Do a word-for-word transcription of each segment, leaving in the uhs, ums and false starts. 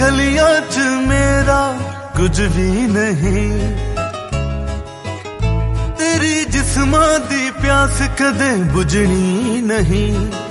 गलियां च मेरा कुछ भी नहीं, तेरी जिस्मां दी प्यास कदे बुझनी नहीं।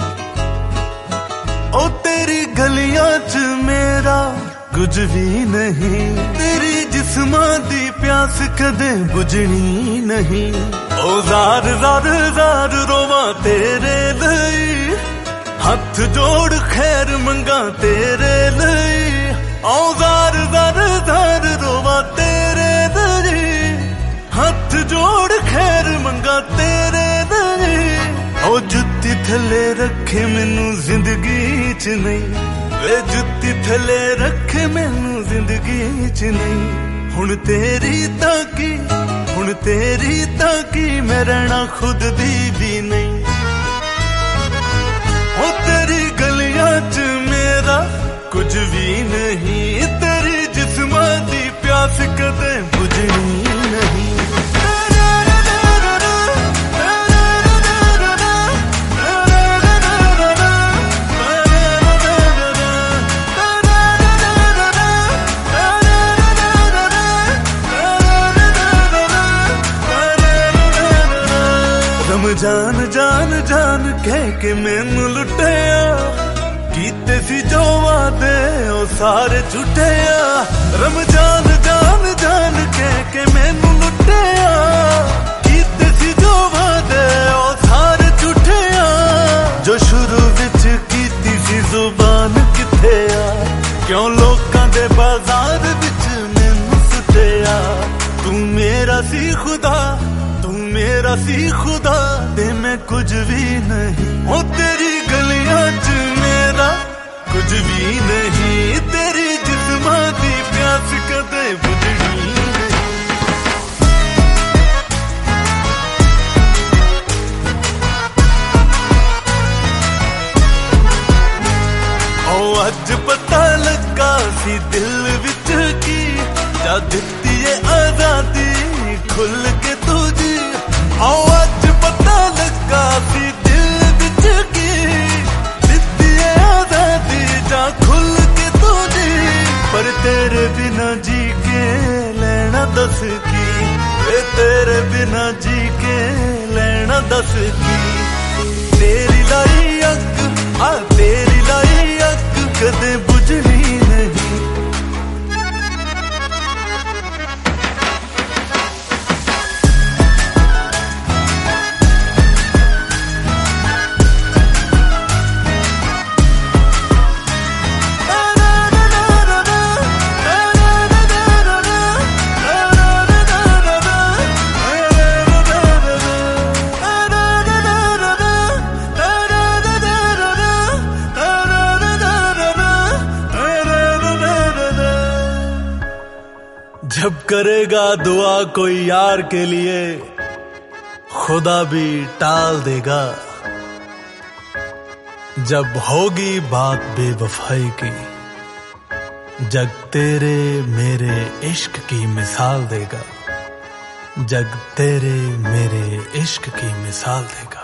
ओ तेरी गलियां च मेरा कुछ भी नहीं, तेरी जिस्मां दी प्यास कदे बुझनी नहीं। ओ जार जार जार रोवां तेरे लिए, हथ जोड़ खैर मंगा तेरे लिए। ओ जार जार जार रोवां तेरे लिए, हथ जोड़ खैर मंगा तेरे लिए। ओ जुत्ती थले रखे मैनू जिंदगी च नहीं, वे जुत्ती थले रखे मैनू जिंदगी च नहीं। हुण तेरी ताकी हुण तेरी ताकी मैं रहना खुद दी भी नहीं। ओ तेरी गलियां च मेरा कुछ भी नहीं, तेरी जिस्मां दी प्यास कदे बुझनी नहीं। जान जान जान कह के मैनू लुटिया, कीते सी जो वादे ओ सारे झूठिया। रमजान जान जान कह के मैनू लुटिया, कीते सी जो वादे ओ सारे झूठिया। जो शुरू विच कीती सी जुबान किथे आ, क्यों लोकां दे बाजार विच मैनू सुटिया। तू मेरा सी खुदा तू मेरा सी खुदा, ते मैं कुछ भी नहीं। ओ तेरी गलियां च मेरा कुछ भी नहीं, तेरी जिस्मां दी प्यास कदे बुझनी नहीं। ओ अज पता लगा सी दिल विच की, जा दित्ती है आजादी खुल के तुझी। आओ अज पता लगा सी दिल विच की, दित्ती है आजादी जा खुल के तुझी। पर तेरे बिना जी के लेना दस की, वे तेरे बिना जी के लेना दस की। तेरी लाई अग आ तेरी लाई अग कदे बुझनी नहीं। जब करेगा दुआ कोई यार के लिए, खुदा भी टाल देगा। जब होगी बात बेवफाई की, जग तेरे मेरे इश्क की मिसाल देगा। जग तेरे मेरे इश्क की मिसाल देगा।